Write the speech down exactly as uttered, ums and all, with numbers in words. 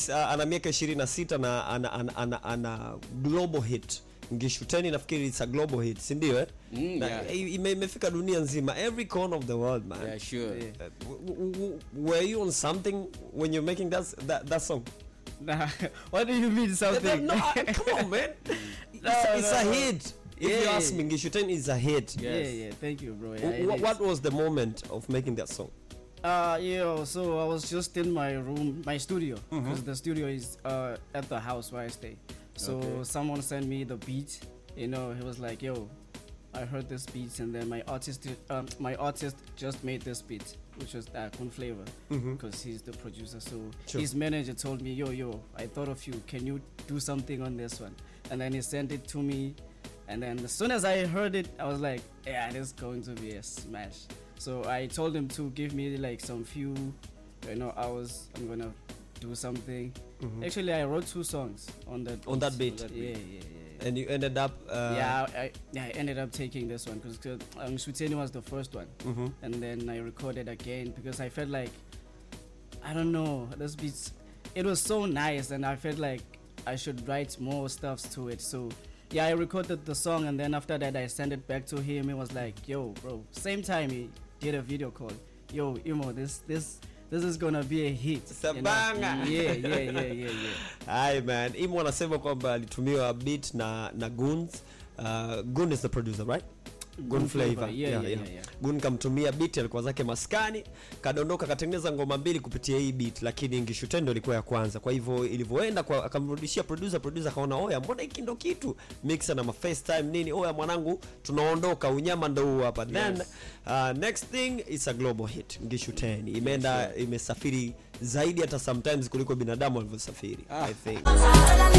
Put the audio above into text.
Beats uh, ana miaka ishirini na sita na ana ana, ana, ana global hit. Ngishuteni nafikiri it's a global hit, si ndio eh? Mm, na yeah. imefika dunia nzima, every corner of the world, man. Yeah, sure. Yeah. Uh, w- w- w- were you on something when you're making that that, that song? Nah, what do you mean something? No, come on, man. It's, No, it's no, a no. hit. If Yeah, you ask yeah. me, Ngishuteni is a hit. Yeah, Yes. yeah, thank you, bro. Yeah, W- it what, is. what was the moment of making that song? Uh, yeah, so I was just in my room, my studio, because Mm-hmm. the studio is uh, at the house where I stay. So Okay. someone sent me the beat, you know, he was like, yo, I heard this beat, and then my artist, um, my artist just made this beat, which was uh, Kun Flavor, Mhm. because he's the producer. So Sure. his manager told me, yo, yo, I thought of you, can you do something on this one? And then he sent it to me, and then as soon as I heard it, I was like, yeah, this is going to be a smash. So I told him to give me like some few, you know, hours. I'm gonna do something. Mhm. Actually, I wrote two songs on that. On that beat? Yeah, yeah, yeah, yeah. And you ended up uh, yeah, I, yeah, I ended up taking this one because um, Shuteni was the first one, mhm. and then I recorded again because I felt like, I don't know, this beats, it was so nice, and I felt like I should write more stuff to it. So yeah, I recorded the song, and then after that I sent it back to him. He was like, yo, bro, same time he did a video call. Yo, Imo, this this this is gonna be a hit. It's a you know? banger. Yeah, yeah, yeah, yeah, yeah. Hi man, Imo anasema kwamba alitumiwa beat na na Guns. Uh, Gun is the producer, right? Gun Gun Flavor. Flavor, yeah, yeah, yeah, yeah. Gun kamtumia beat, alikuwa zake maskani, kadondoka katengeneza ngoma mbili kupitia hii beat, lakini Ngishuteni ilikuwa ya kwanza. Kwa hivyo ilivyoenda kwa akamrudishia producer, producer kaona oya, mbona hiki ndo kitu? Mixer na ma FaceTime nini? Oya mwanangu, tunaondoka, unyama ndo huu hapa. Then uh, next thing is a global hit. Ngishuteni imeenda imesafiri zaidi hata sometimes kuliko binadamu alivyosafiri, Ah. I think.